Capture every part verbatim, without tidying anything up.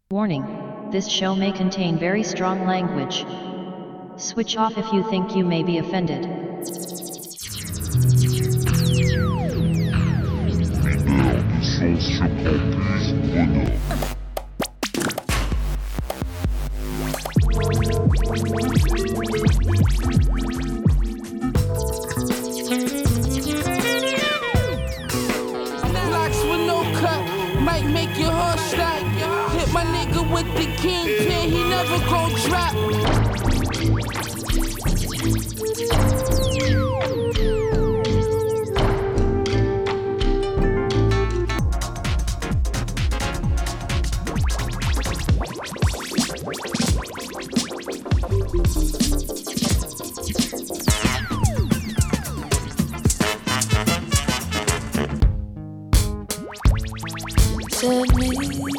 Warning, this show may contain very strong language. Switch off if you think you may be offended. Blocks with no cut might make your heart stop. Hit my nigga with the kingpin, he never gon' drop. Send me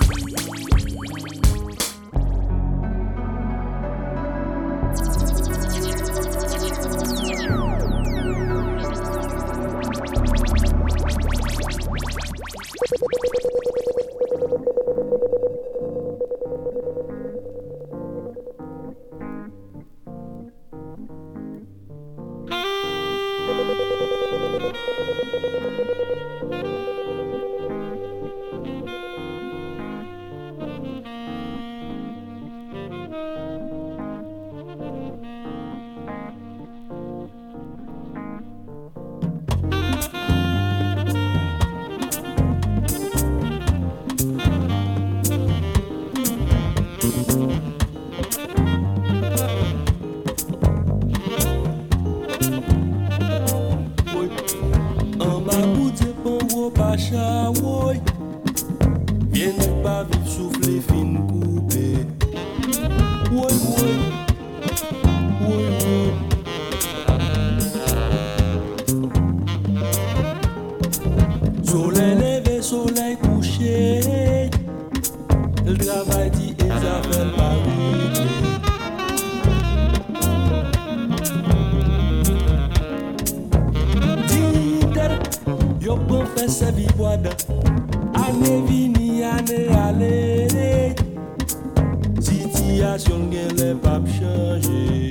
viens pas vivre souffler fin coupé. Woy woy, woy woy. Soleil levé, soleil couché, le travail dit Isabelle Paris. Yo bon fait sa vie boada. Année vini, année allée. Situation gen les pas changer.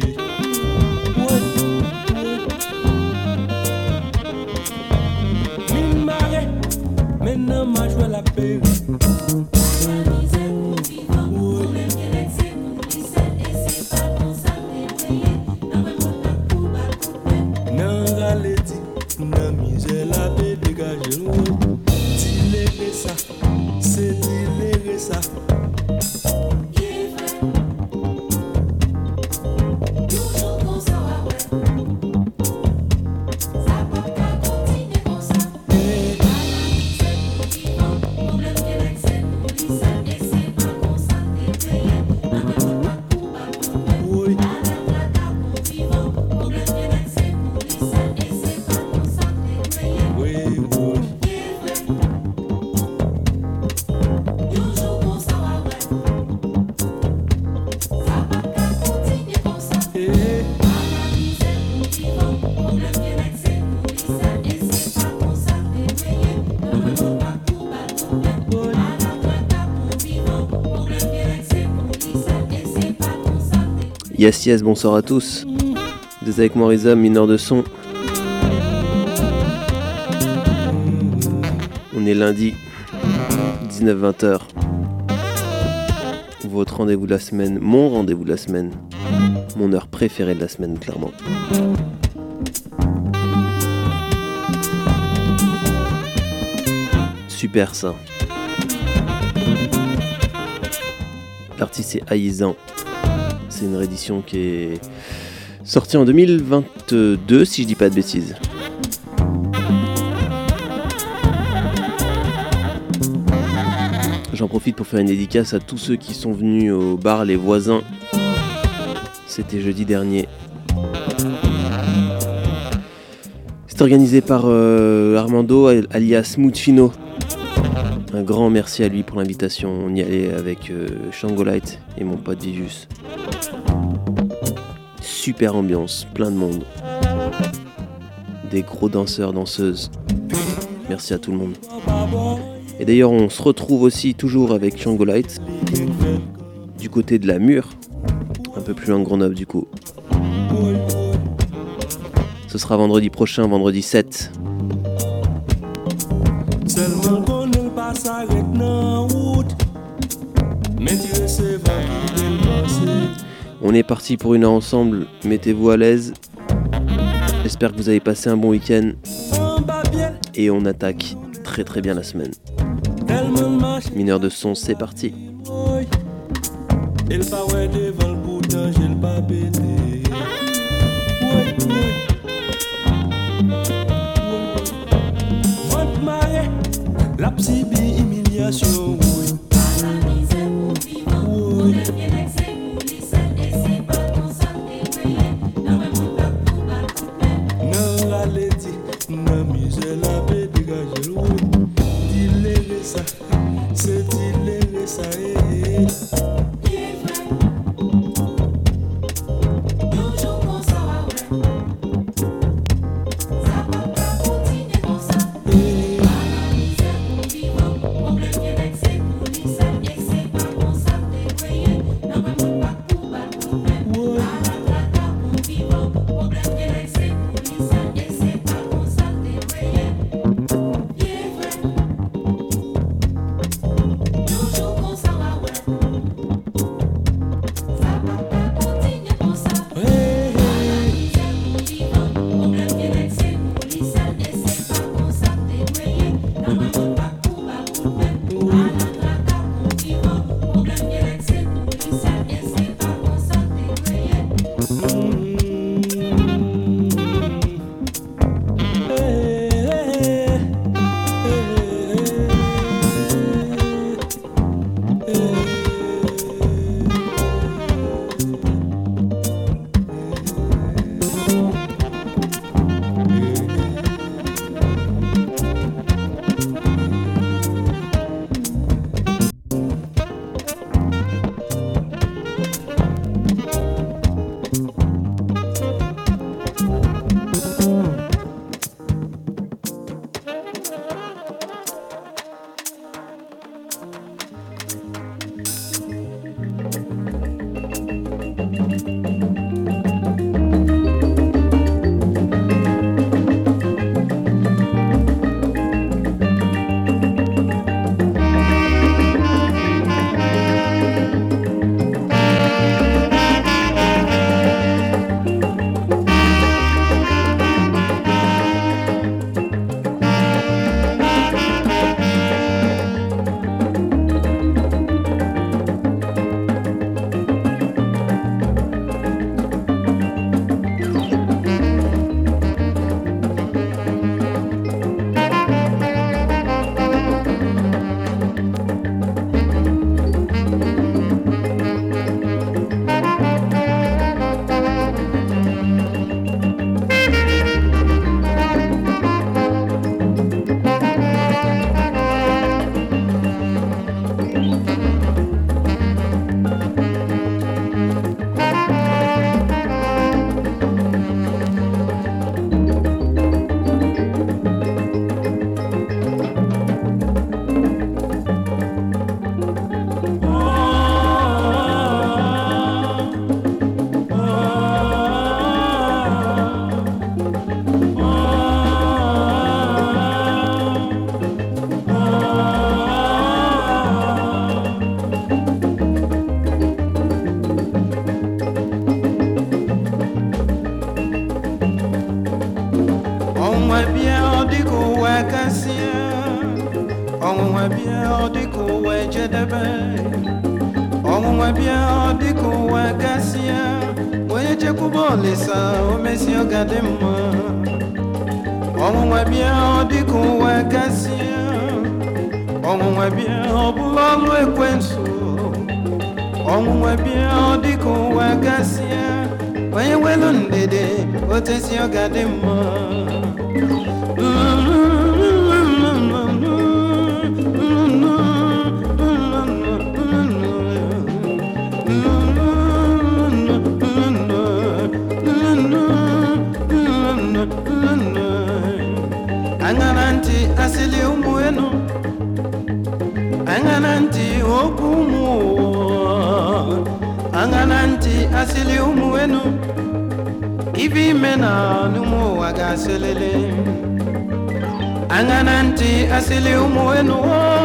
Min mare, maintenant ma joie la paix. Yes, yes, bonsoir à tous. Vous êtes avec moi Riza, mineur de son. On est lundi, dix-neuf vingt heures. Votre rendez-vous de la semaine, mon rendez-vous de la semaine. Mon heure préférée de la semaine, clairement. Super ça. L'artiste c'est Aïzan. C'est une réédition qui est sortie en deux mille vingt-deux, si je dis pas de bêtises. J'en profite pour faire une dédicace à tous ceux qui sont venus au bar Les Voisins. C'était jeudi dernier. C'est organisé par euh, Armando, alias Moutfino. Un grand merci à lui pour l'invitation. On y allait avec euh, Shangolite et mon pote Vivus. Super ambiance, plein de monde. Des gros danseurs, danseuses. Merci à tout le monde. Et d'ailleurs, on se retrouve aussi toujours avec Shangolite du côté de la Mure, un peu plus loin de Grenoble du coup. Ce sera vendredi prochain, vendredi sept. On est parti pour une heure ensemble, mettez-vous à l'aise. J'espère que vous avez passé un bon week-end. Et on attaque très très bien la semaine. Mineur de son, c'est parti. La psy humiliation. angananti okumu angananti asili umuenu ibi mena numu wagaselele angananti asili umuenu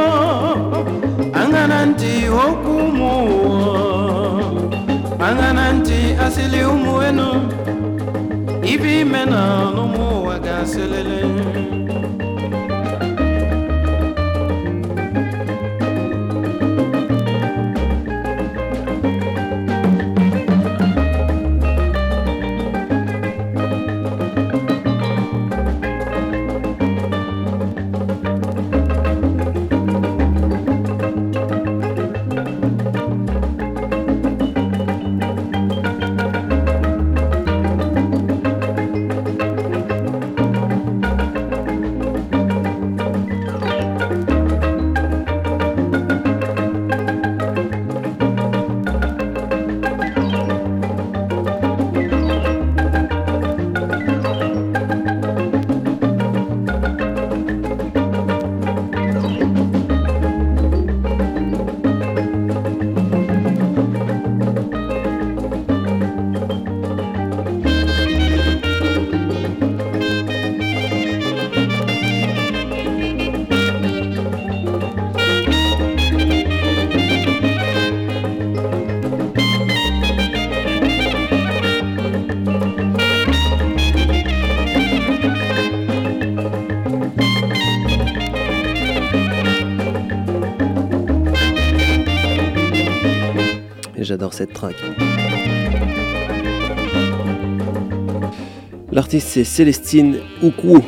angananti okumu angananti asili umuenu ibi mena numu wagaselele J'adore cette track. L'artiste c'est Célestine Oukou.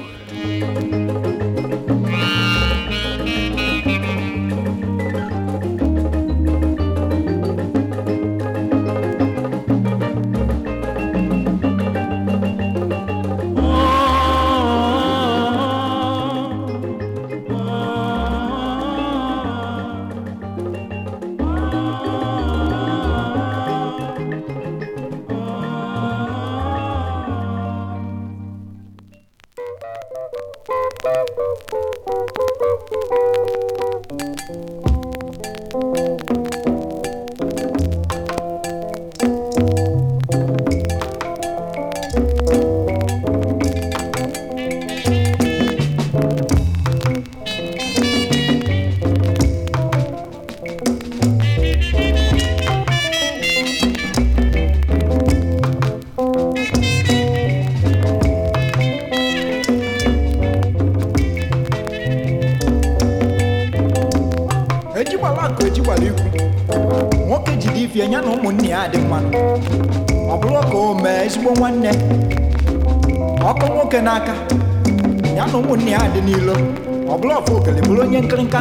N'aka ya na ụmụnne ya dị n'ilo ọ bụla ọfụ okele bụrụ onye nkịrịnka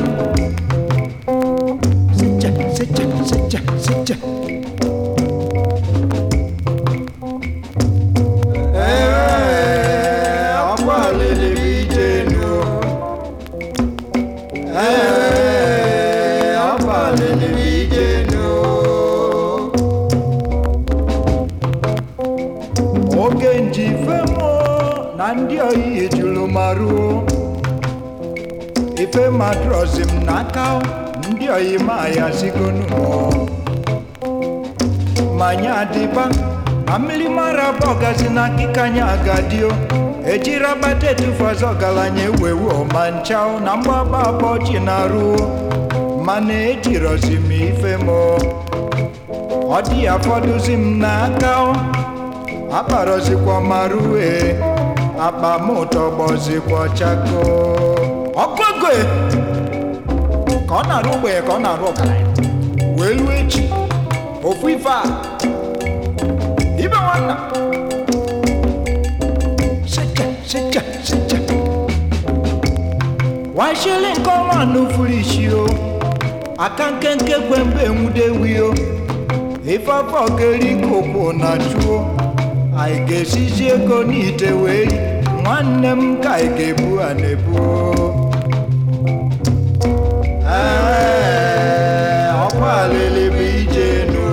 seche seche seche seche ee ọkwa lele bụ ije nụ ee ọkwa lele bụ ije nụ oge njife ndị oyi ejulu maruo ife madrozim n'aka ndị oyi ma ya sigonu manya dịba ma mmiri mara bọgazi na akịkanya agadio ejiri abata etufuazọ ọgaranya ewewu ma nchao na mgbaba abọchi na ruo mana ejirozim ife m ọ dị ya fọdụzi m n'aka akparozikwa marue apa moto bozikwa chako ọkụgo ka ọ na-arụ ugbe ka ọ na-arụ ọgaranya wee luo echi ofu ife a ibe nwanna secha secha secha washili nke ọma n'ufuru isi o aka nkenke kwe mgbe enwude wio ife afọ keri kokwo na chuo anyị ga-esizi ego n'ite wee nwanne m ka anyị ga-ebu a na-ebu ee ọkwa alele bụ ije nụ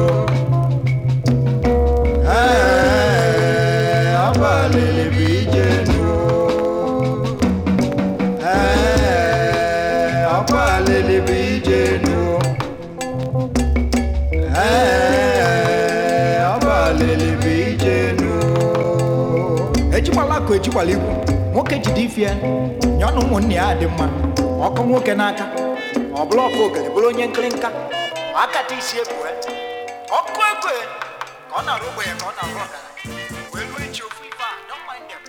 ee ọkwa alele bụ ije nụ ee ọkwa alele bụ ije nụ akọ eji wale igwu nwoke jide ifie nye ọnụ ụmụnne ya dị mma ọkụ nwoke n'aka ọ bụla ọfọ ogene bụrụ onye nkịrịnka akata isi ebue ọkụ ekwe ka ọ na-arụ ogbenye ka ọ na-arụ ọgaranya wee ruo echi ofu ife a don't mind them.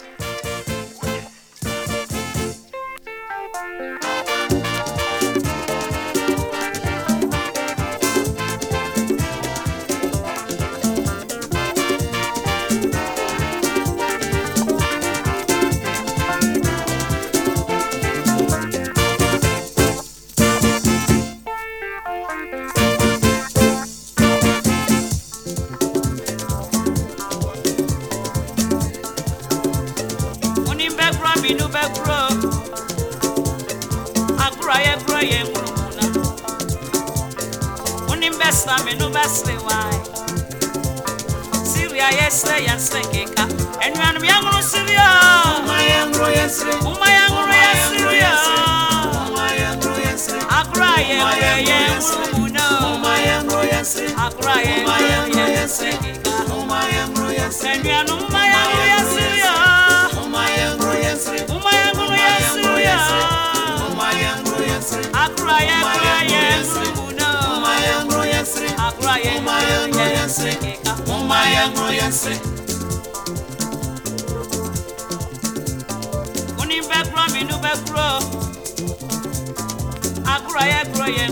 Me no best why Syria yesterday and Sekeka and when we are going Syria my angro yesterday oh my angro yesterday oh my angro yesterday I cry oh my angro yesterday I cry oh my angro yesterday oh my angro yesterday and we are no my angro yesterday oh my angro yesterday oh my angro yesterday oh my angro yesterday I cry oh my angro I cry, oh my angro yesterday, oh my angro yesterday. When you back from me, no back row. I cry, I cry,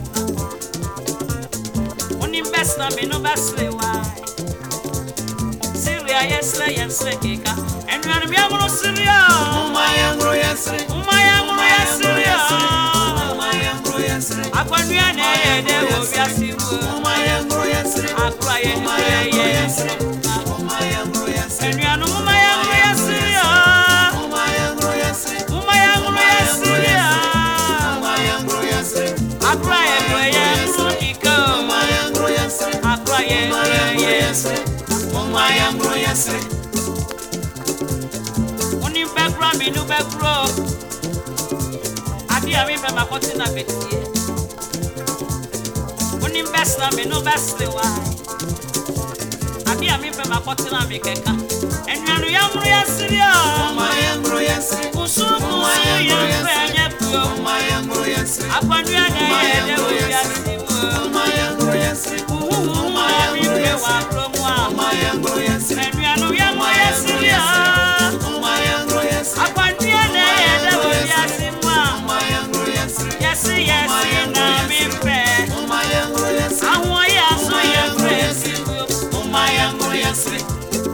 when you best of me, no best why. Syria, yesterday, and Sekeka, and when we are going to Syria, oh my angro yesterday, oh my angro yesterday, oh my angro yesterday. I can't be an air, there will be a sea. Oh my angro yesterday, I cry, oh my angro yesterday, oh my angro yesterday, and you know my angro yesterday, oh my angro yesterday, oh my angro yesterday, oh my angro yesterday, I cry, oh my angro yesterday, I cry, oh my angro yesterday, oh my angro yesterday. When you back from me, no back row, I did remember my cotton a bit here. Best na me no best why I be a me for my cotton and make a and when we are yesterday oh my angro yesterday usu my angro yesterday oh my angro yesterday upon we are there we are oh my angro yesterday oh my angro yesterday oh my angro yesterday and we are no yesterday oh my angro yesterday upon we are there we are oh my angro yesterday yes yes na me pray oh my angro yesterday I want you so you praise oh my angro yesterday.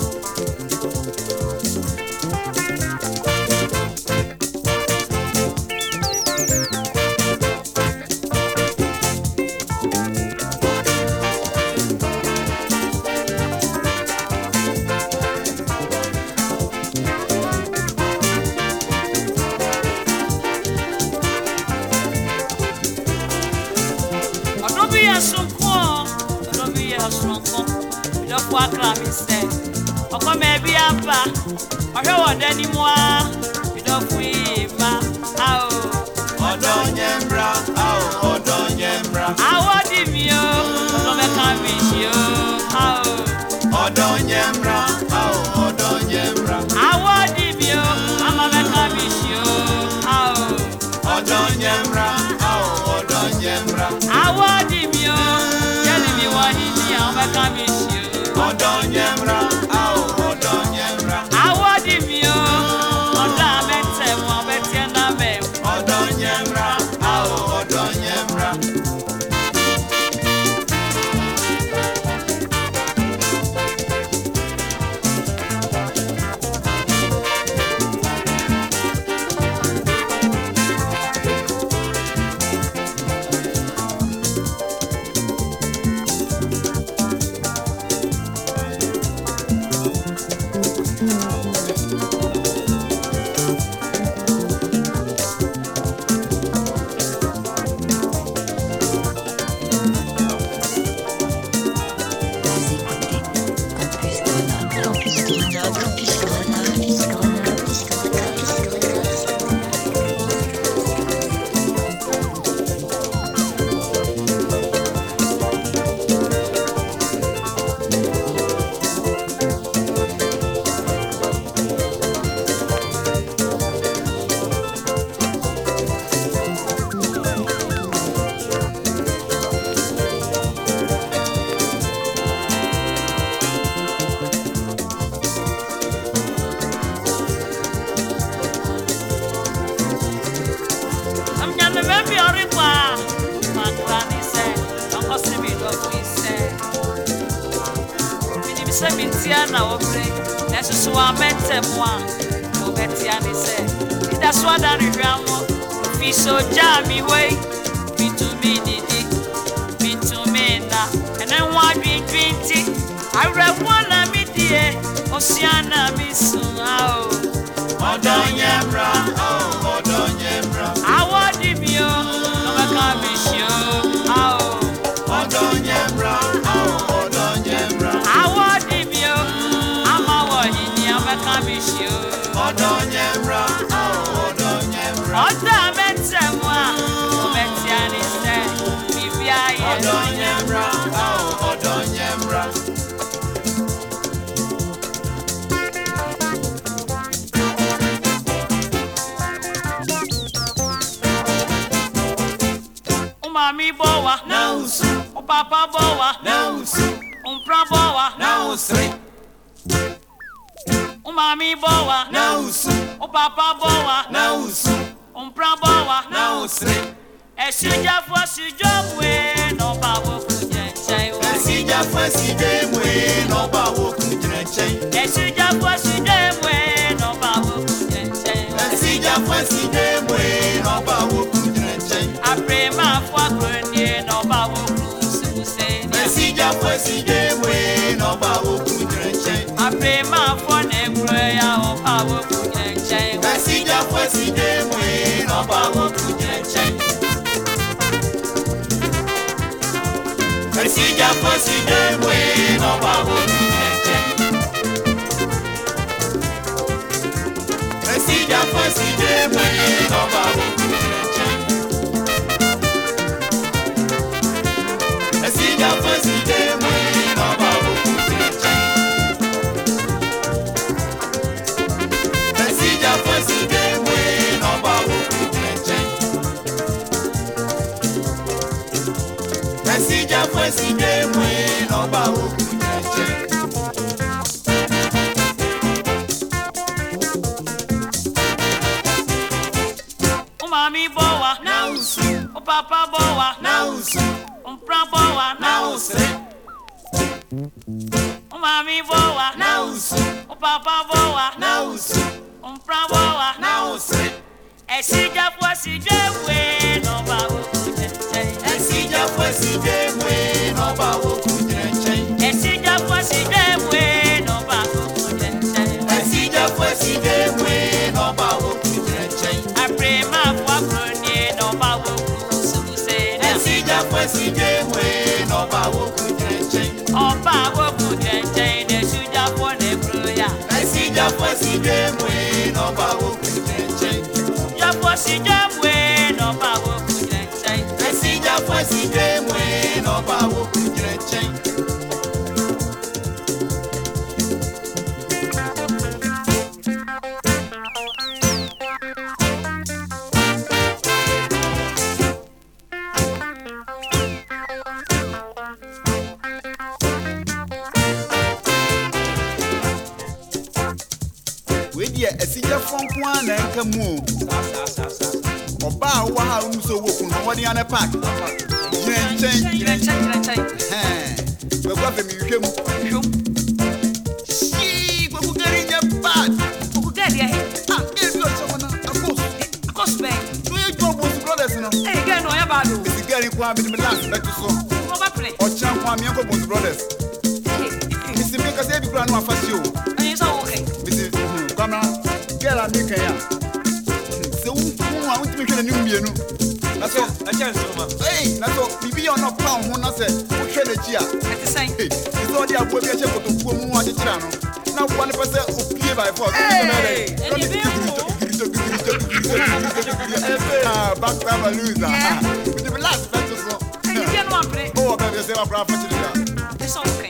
O come be apa o he wo dani mo a we do fuima ao odonyembra ao odonyembra awo di mi o no me kan mi shi o ao odonyembra ao odonyembra awo di mi o ama me kan mi shi o ao odonyembra ao odonyembra awo di mi o yeli mi wa hi ni ama me kan mi shi o odonyembra ao odonyembra awo di mi o oda mete mo beti na me odonyembra ao odonyembra Semitia obre, Nessu Metemwa, no Betiani said. That's what I remember. Fiso Jammy way, me to me, me to me now, and then one be twenty. I read one of me, dear, Oceana Miss Now. Odonyembra, oh, Odonyembra. I want him, you, no, I can't be sure. Oh, Odonyembra, oh, Odonyembra. I want him, you, I'm a one in your Macamishu. Odonyembra, oh, Odonyembra. Odametemwa, Metiani said, Vivia, Odonyembra, oh, Odonyembra. Mami boa, não uso. O papa boa, não uso. Um pra boa, não uso. O mami boa, não uso. O papa boa, não uso. Um pra boa, não uso. É se já fosse de não baú com gente. É se já fosse de não baú com gente. É se já fosse de não baú com gente. É se já fosse de não baú com gente. A prima foi grande, não baú com sucesso. É se já fosse de não baú com gente. A prima foi negra, o baú com gente. É se já fosse de não baú com gente. Se já fosse de bueno, baú se já fosse de bueno, baú se já fosse de bueno, baú se já fosse de bueno, baú se já fosse de bueno, baú o mami boa, não uso. O papa boa, não uso. Um pra boa, não uso. O mami boa, não uso. O papa boa, não uso. Um pra boa, não uso. É se já fosse de bueno, baú é se já fosse de bueno, baú é se já fosse de bueno, baú é se já fosse de bueno, baú a prima foi grande, não baú é se já fosse de bueno, baú o baú é se já fosse bruia é se já fosse de bueno, baú já fosse de bueno, baú se já fosse de bueno, baú we dia esija fonko ana nka mu oba wa ha um so woku no wodi ana park chen chen chen chen eh we gwa fe mi hwem hwem si gwa gari nya bad gwa gari eh ah e bi o so na akos akos be no ye job with brothers no eh get no ya bad o si gari kwa bi me last back so o ba play o chan kwa mi ko with brothers mi si mi ka se bi kwa no afasi o eh so okay mi si kwama girl and make ya se wu wu a wu ti me hwe na ni mienu na so a chance ma eh na so bibi on no pound ho na se wo hwe na ji a eti san eh so dia bo bi a che kotokuo mu a chechira no na wo ne pese opie by force eh e bi ah back time a loser with the last bet so eh you no am play oh baby say my brother for children it's okay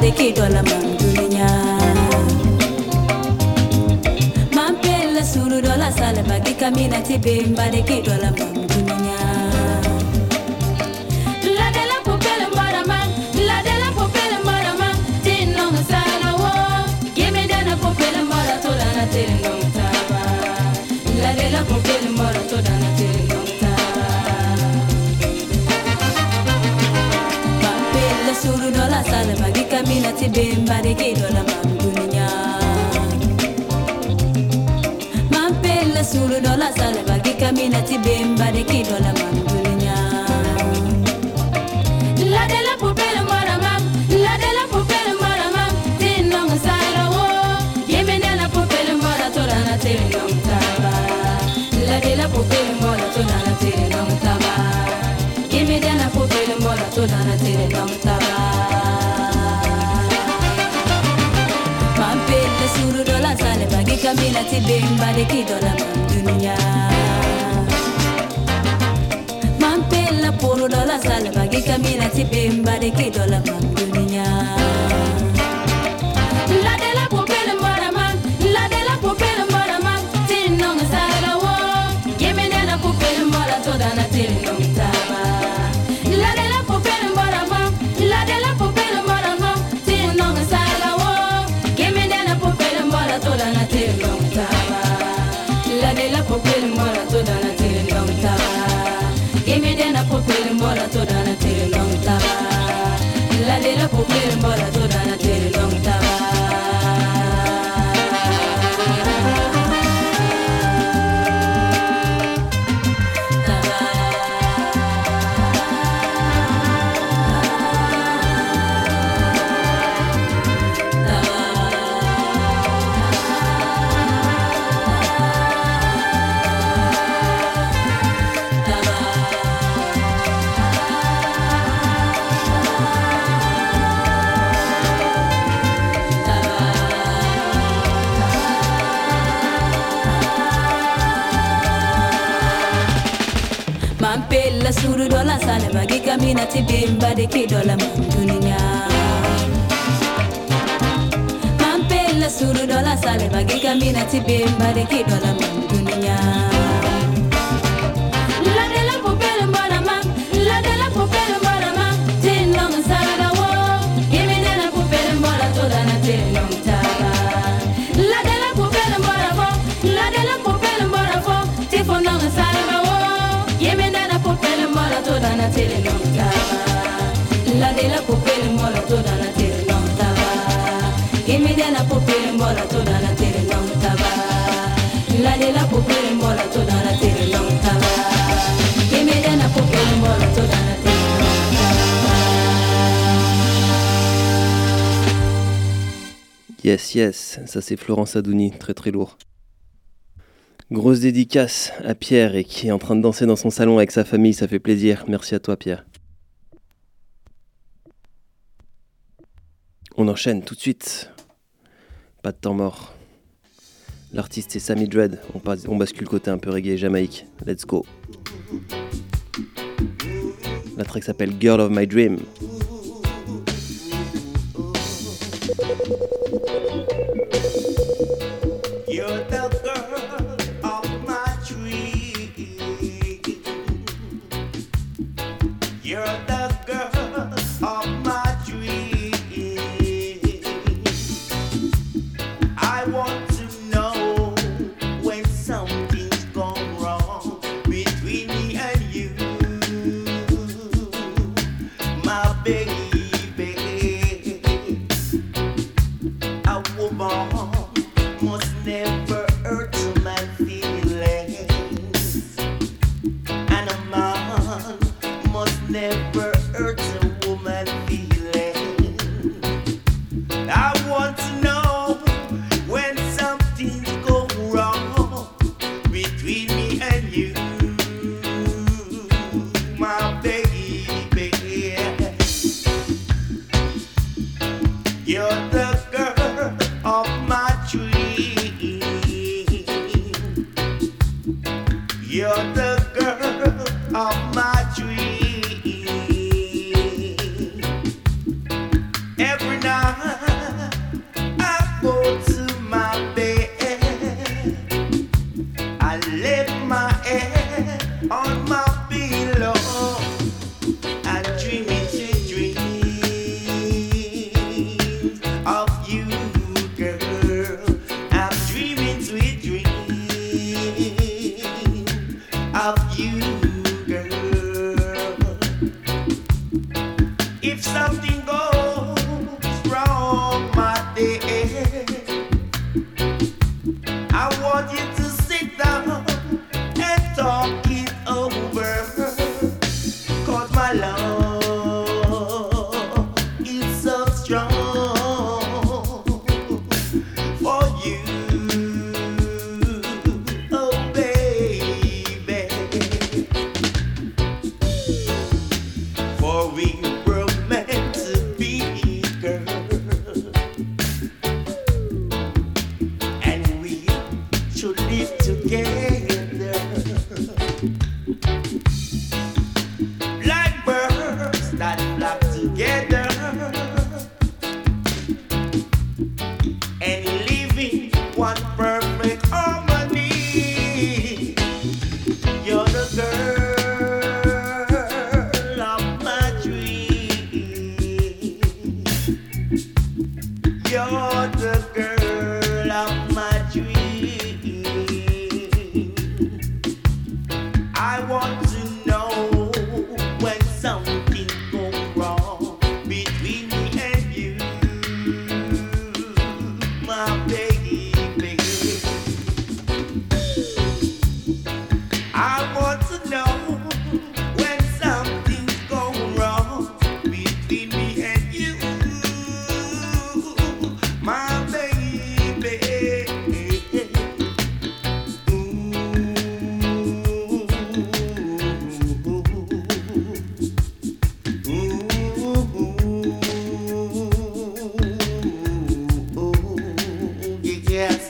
bade ki dola mam dunya mampela suru dola sale bagi kamina tibe bade ki dola mam dunya la de la popele maraman la de la popele maraman tin no sala wo yeme dana popele mara to dana tin no taba la de la popele mara to dana tin no suru dola sale bagi kamina tibe mbade ki dola mam dunya mampela suru dola sale bagi kamina tibe mbade ki dola mam dunya la de la popele mara mam la de la popele mara mam tin no sala wo yeme de la popele mara to dana tin no taba la de la popele mara to dana tin no taba yeme de la popele mara to dana tin no taba suru dola sale bagi kamina tibe mbade ki dola mam dunya mampela poro dola sale bagi kamina tibe mbade ki dola mam dunya la de la popele mara mam la de la popele mara mam tin no sala wo yeme de la popele mara to dana tin no taba la de la popele mara mam la de la popele mara mam tin no sala wo yeme de la popele mara to dana tin no taba la de la popele mara to dana tin no taba yeme de la popele mara to dana tin no taba la de la popele mara to dana tin no taba mampela suru dola sale bagi kamina tibe mbade ki dola mam dunya mampela suru dola sale bagi kamina tibe mbade ki dola mam dunya la de la popele mara mam la de la popele mara mam tin no sala wo yeme de la popele mara to dana tin no taba la de la popele mara fo la de la popele mara fo ti fo no sala wo yeme de la popele mara to dana tin no taba la de la popele mara to dana tin no taba yeme de la popele mara to dana tin no taba la de la popele mara to dana tin no taba yeme de la popele mara to dana tin no taba. Yes, yes, ça c'est Florence Adouni, très très lourd. Grosse dédicace à Pierre et qui est en train de danser dans son salon avec sa famille, ça fait plaisir. Merci à toi Pierre. On enchaîne tout de suite. Pas de temps mort. L'artiste c'est Sammy Dread. On, passe, on bascule côté un peu reggae Jamaïque. Let's go. La track s'appelle Girl of My Dream. You're the girl of my dream. You're the girl of my dream. I want to know when something's gone wrong between me and you, my baby. A woman must never hurt a man's feelings, and a man must never hurt a woman's feelings. I want to know when something's going wrong between me and you, my baby. You're the girl of my dream. You're the girl of my dream. Every night perfect harmony. You're the girl of my dreams. You're the girl of my dreams. I want to know when something goes wrong between me and you, my baby. I want to know when something's going wrong between me and you, my baby. Yes,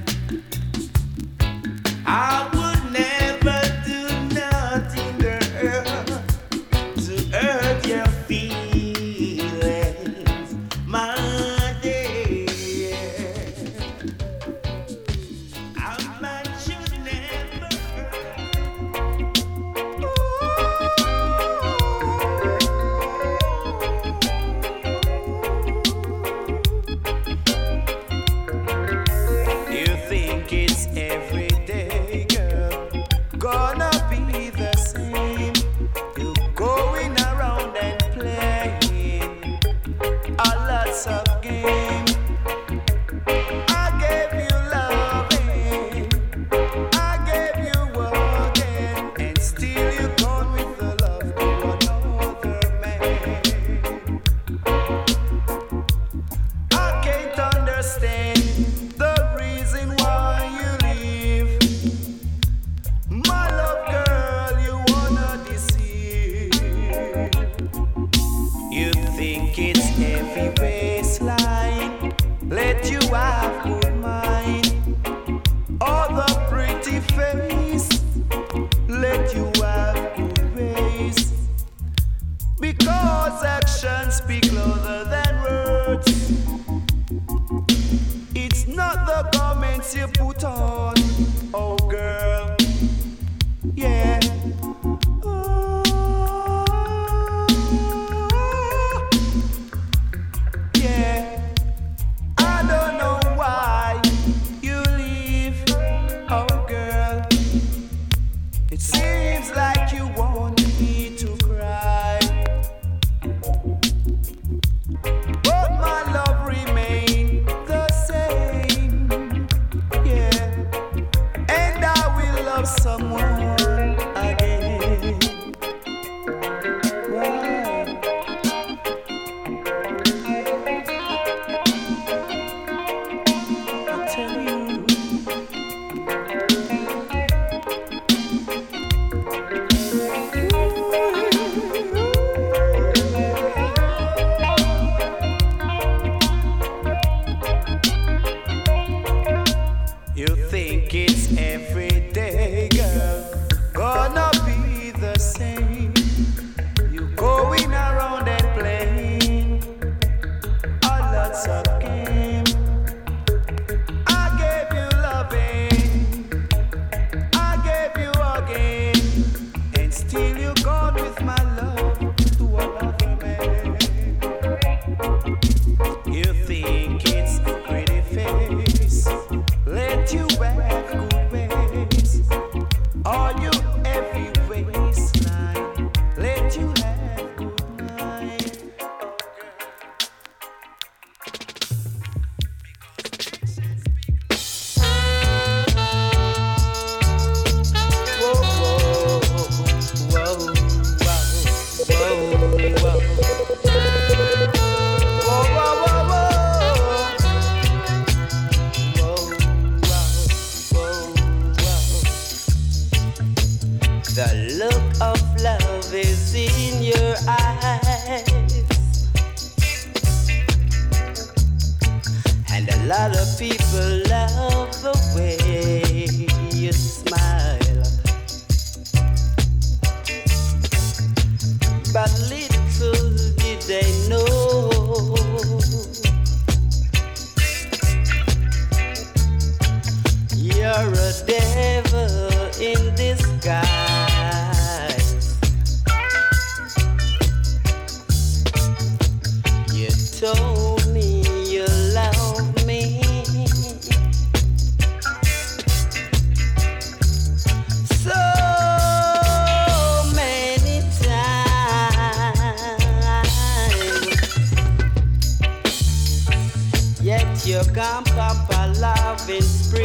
I would never do nothing, girl, to hurt your feelings, my dear. A man should never You think it's every day, girl, gonna be the same. You going around and playing a lots of games. I gave you loving, I gave you working, and still you gone with the love to another man. I can't understand the reason why you leave. My love girl, you wanna deceive. You think it's every waistline, let you have good mind. All the pretty face, let you have good ways. Because actions speak louder than words. It's not the garments you put on, oh girl, yeah. Oh, yeah. I don't know why you leave, oh girl. It seems like you want me to cry, but my love remains the same, yeah. And I will love someone again. Why? I tell you. You think it's every day, girl, gonna be the same. You going around and playing a lots of games. I gave you loving, I gave you again, and still you gone with my love to another man. You think it's a pretty face, let you have good ways. Are you every were a devil in disguise. You told me you loved me. So many times. Yet you can't pop a loving spree.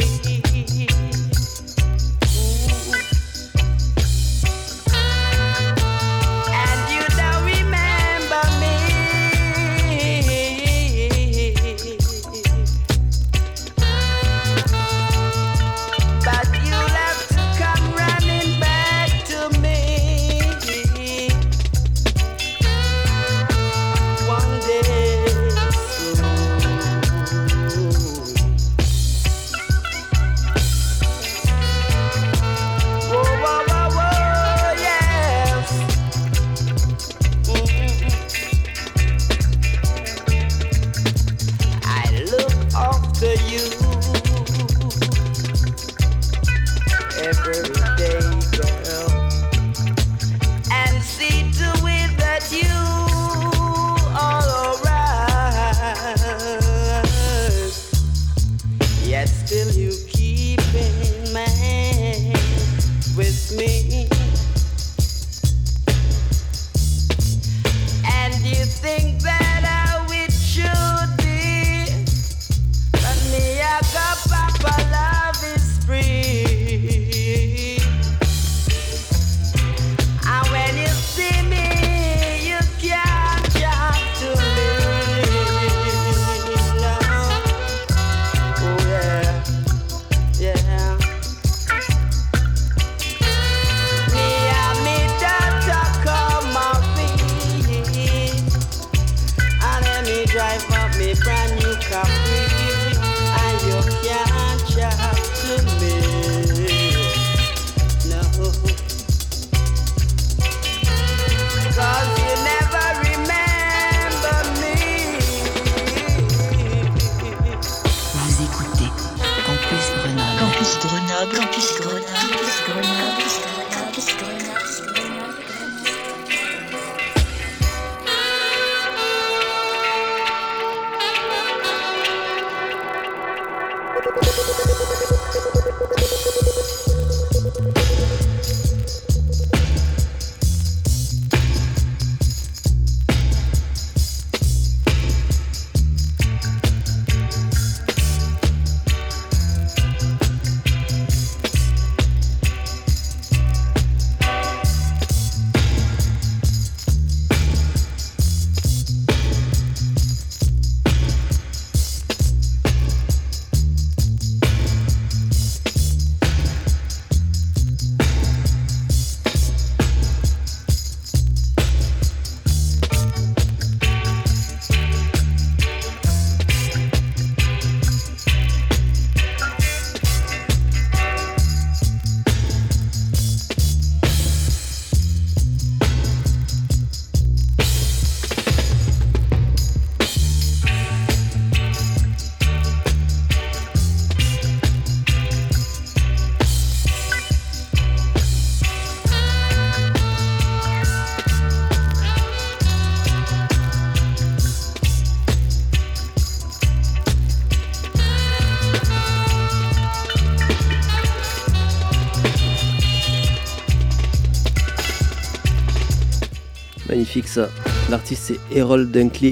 Magnifique ça. L'artiste c'est Errol Dunkley.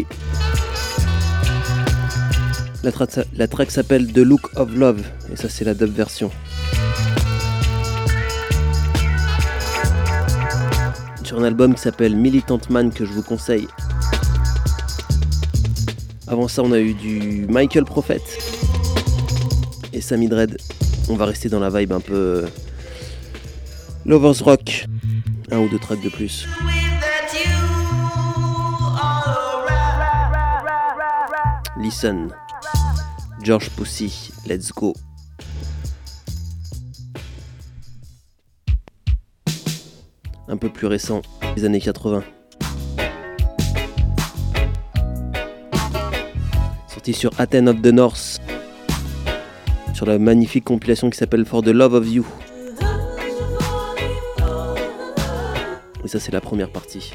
La, tra- la track s'appelle The Look of Love et ça c'est la dub version. Sur un album qui s'appelle Militant Man que je vous conseille. Avant ça on a eu du Michael Prophet et Sammy Dread. On va rester dans la vibe un peu Lovers Rock. Un ou deux tracks de plus. Listen, George Pussy, let's go. Un peu plus récent, les années quatre-vingts. Sorti sur Athens of the North. sur la magnifique compilation qui s'appelle For the Love of You. Et ça c'est la première partie.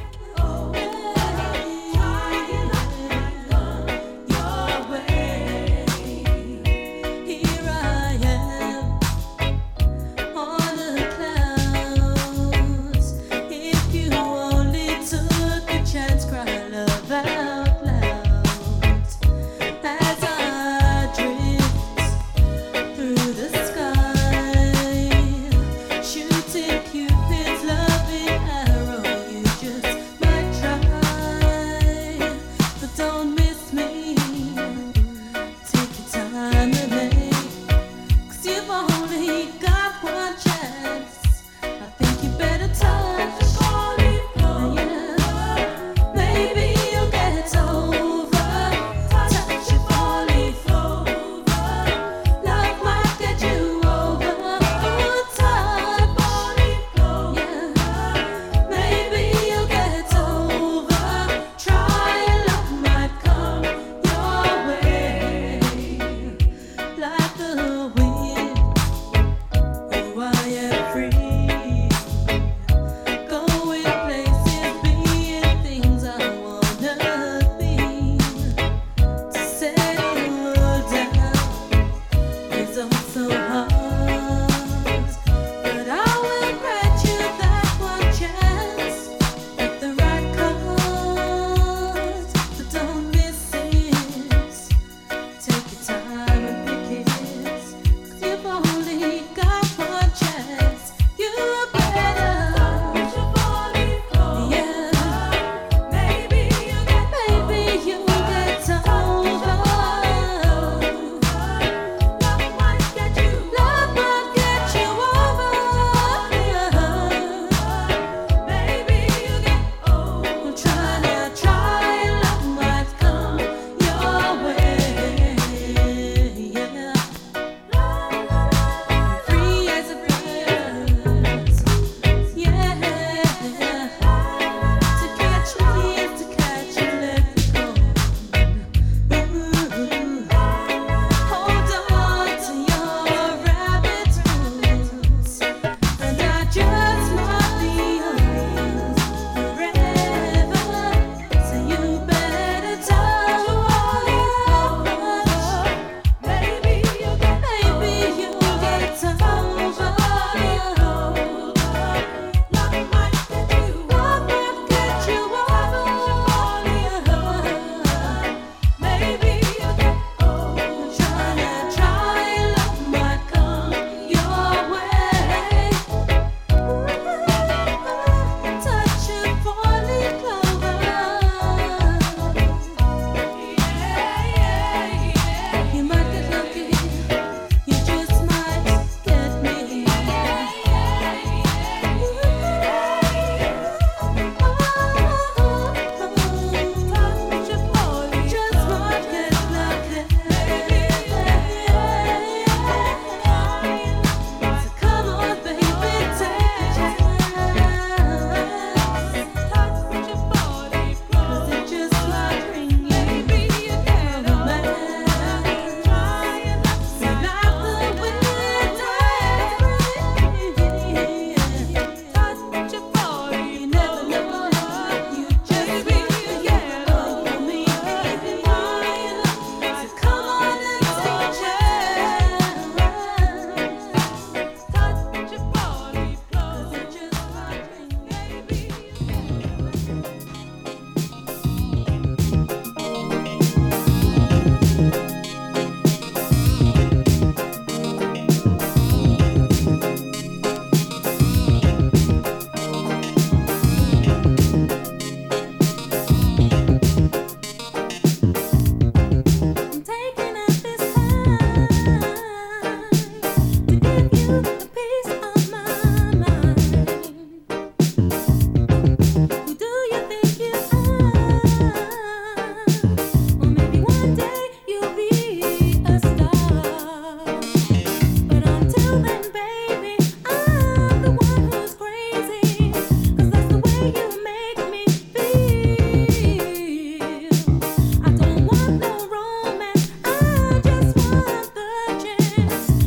Just want the chance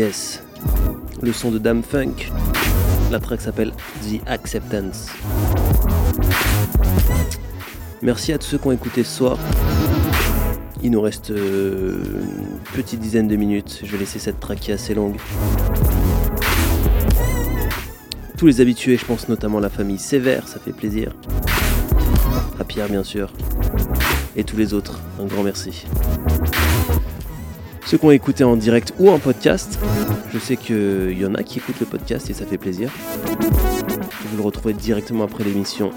Yes, le son de Dame Funk. La track s'appelle The Acceptance. Merci à tous ceux qui ont écouté ce soir. Il nous reste euh, une petite dizaine de minutes. Je vais laisser cette track qui est assez longue. Tous les habitués, je pense notamment à la famille Sévère, ça fait plaisir. À Pierre bien sûr. Et tous les autres, un grand merci. Ceux qui ont écouté en direct ou en podcast, je sais qu'il y en a qui écoutent le podcast et ça fait plaisir. Vous le retrouvez directement après l'émission.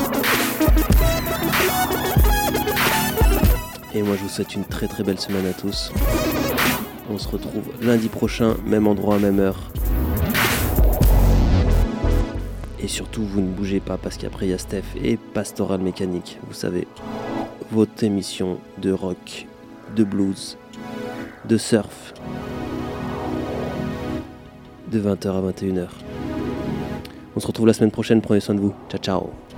Et moi je vous souhaite une très très belle semaine à tous. On se retrouve lundi prochain, même endroit, même heure. Et surtout vous ne bougez pas parce qu'après il y a Steph et Pastoral Mécanique. Vous savez, votre émission de rock, de blues, de surf, de vingt heures à vingt et une heures. On se retrouve la semaine prochaine, prenez soin de vous. Ciao ciao.